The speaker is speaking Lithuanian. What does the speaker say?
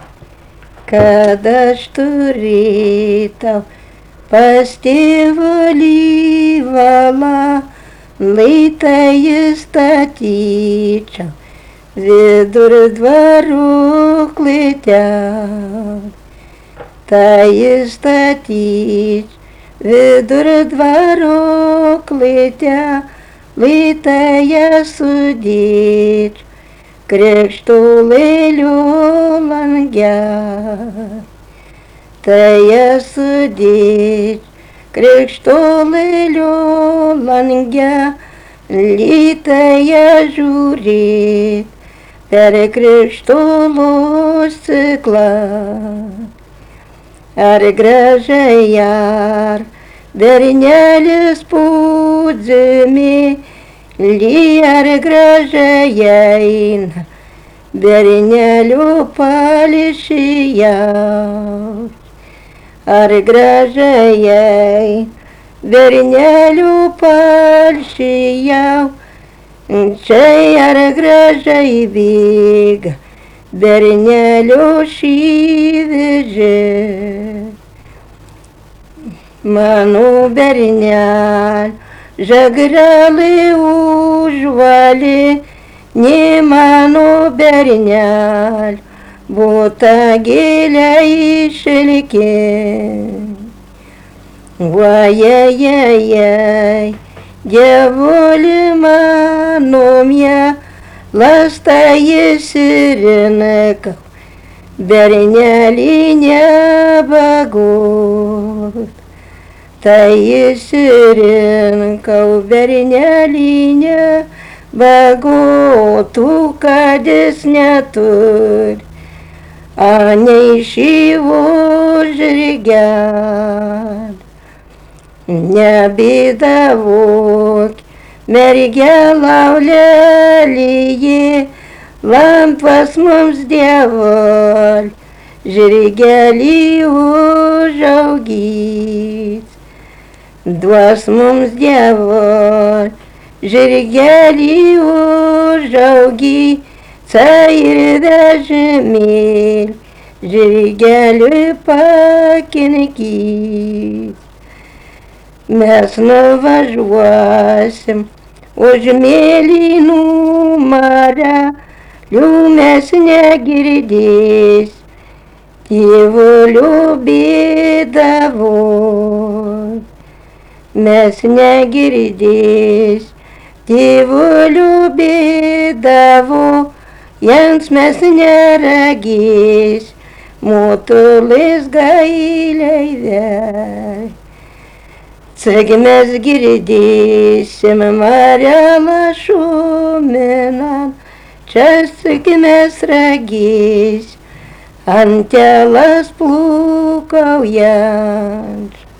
kad aš turėtau pas tėvulį valandai, tai statyčiau vidur dvaro klėtelę, tai statyčiau vidur dvaro klėtelę, tai sudėčiau krikštolėlio lange, tai sudėčiau krikštolėlio lange, lytąją žiūrėt per krikštolo stiklą. Ar gražiai ar bernelis podzemėly, ar gražiai eina bernelio palšėjaus, ar gražiai eina bernelio palšėjaus, čia ar gražiai bėga bernelio šyvežė. Mano bernel žagrelį užvalė, ne mano bernel botagėlę išelkė. Vajajajaj, dievuli mano mielas, išsirinkau bernelį nebagot, tai išsirinkau bernelį nebagotų, kad jis neturi anei šyvo žirgelį. Nebėdavok, mergelė lėlyje, lampas mums dievol žirgelį užaugys. Duos mums dievol žirgelį užaugys, ir vežimėlį žirgeliui pakinkys. Mes nuvažiuosim už mėlynų marelių, mes negirdės tėvulio bėdavos. Mes negirdės tėvulio bėdavos, jiems mes neregės motulės gailiai vei. Cik mes girdėsim Marielą šuminant, čia cik mes regės antelas plūkaujant.